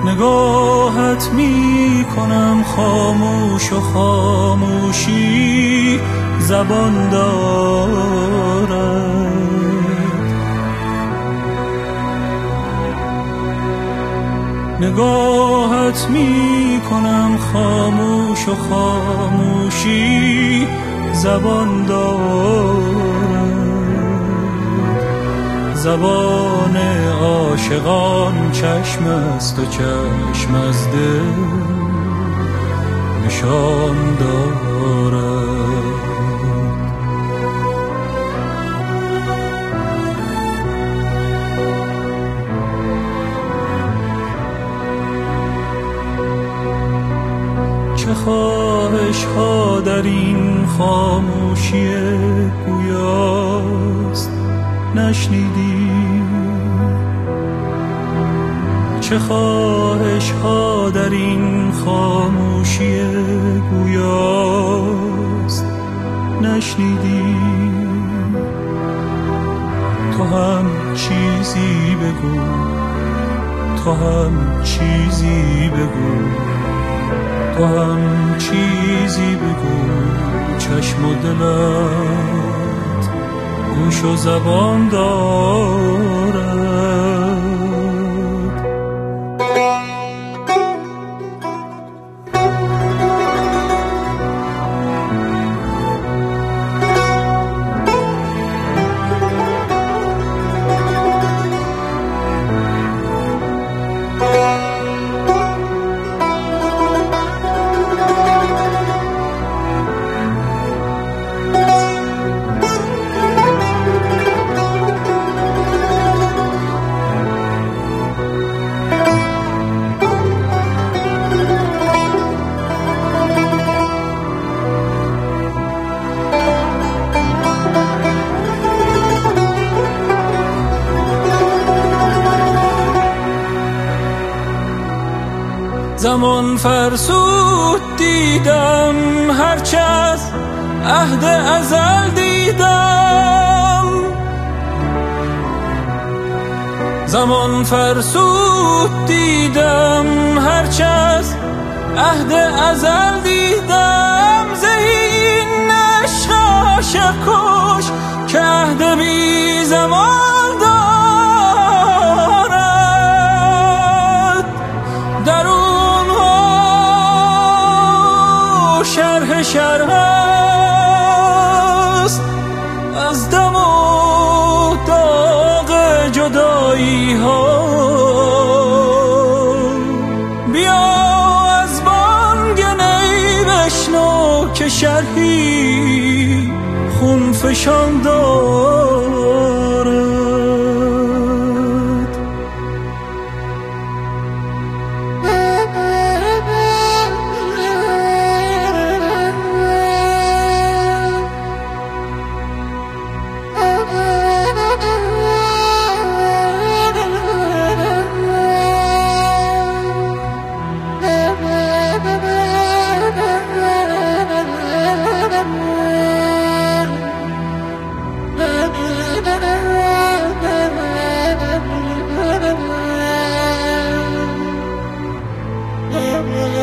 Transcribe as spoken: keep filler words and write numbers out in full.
نگاهت می کنم خاموش و خاموشی زبان دارد. نگاهت می کنم خاموش و خاموشی زبان دارد. زبان عاشقان چشم است و چشم از دل نشان دارد. چه خواهش ها در این خاموشی گویاست نشنیدی؟ چه خواهش ها در این خاموشی گویاست نشنیدی؟ تو هم چیزی بگو، تو هم چیزی بگو، تو هم چیزی بگو. چشم و دلت گوش و زبان دارد. زمان فرسود دیدم هرچه از عهد ازل دیدم. زمان فرسود دیدم هرچه از عهد ازل دیدم. زهین عشق عاشق کش که عهد بی زمان دارد. در شرح شرح است از دم و داغ جدایی ها. بیا از بانگ نی بشنو که شرحی خون فشان دارد. Yeah.